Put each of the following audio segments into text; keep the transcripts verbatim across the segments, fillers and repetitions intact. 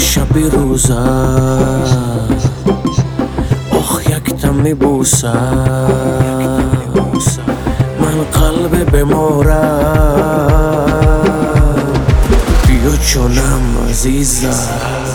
شبی روزه آخ یکتم میبوسم من قلب بمارم بیا چونم عزیزم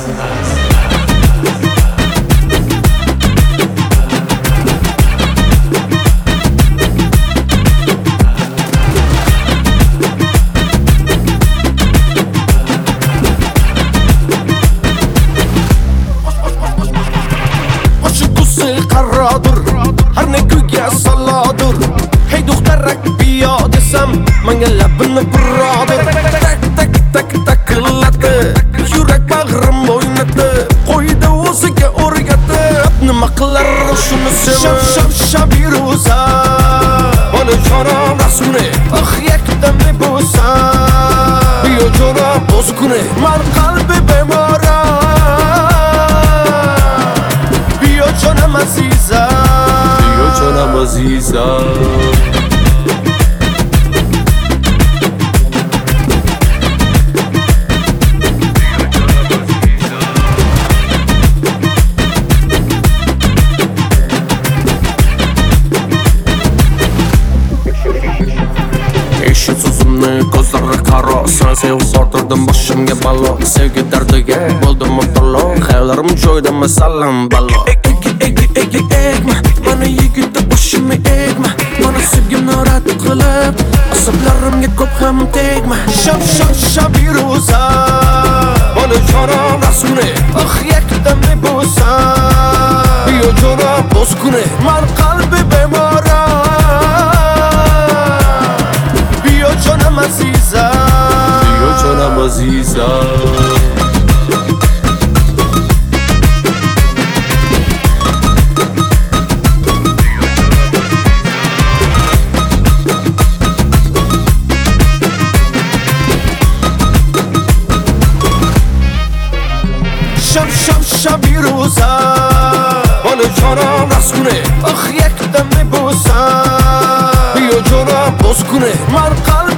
هر نکوی سلادر هی دخترک بیادسم من لبن برادر تک تک تک تک لطه یورک bağrım oynadı koydu oziga o'rgatdi nimaqilar shuni sevib shab shab shabiruza bana jonon rasmini ah yakdam bo'lsa biyo jonon bozkuni man qalbi bemora biyo jonon aziza biyo jonon aziza Eşit uzunlu gözleri karo Sen sevip sordurdun başımga balo Sevgi derdiga bo'ldim mubtalo Xayolarim joyda masalam balo Ek ek ek ek ek ekma Mana yigitda boshimni egma Mana sevgimni rad qilib Asablarimga ko'p ham tegma Shab shab shabiruza Mana jonon rasmini Ah yakdam bo'lsa Biyo jonon bozkuni Man qalbi bemora Canım aziza Diyor canım aziza Şab şab şabiruza Bana canım rasmini Ah yakdam bo'lsa Diyor canım bozkuni Man qalbi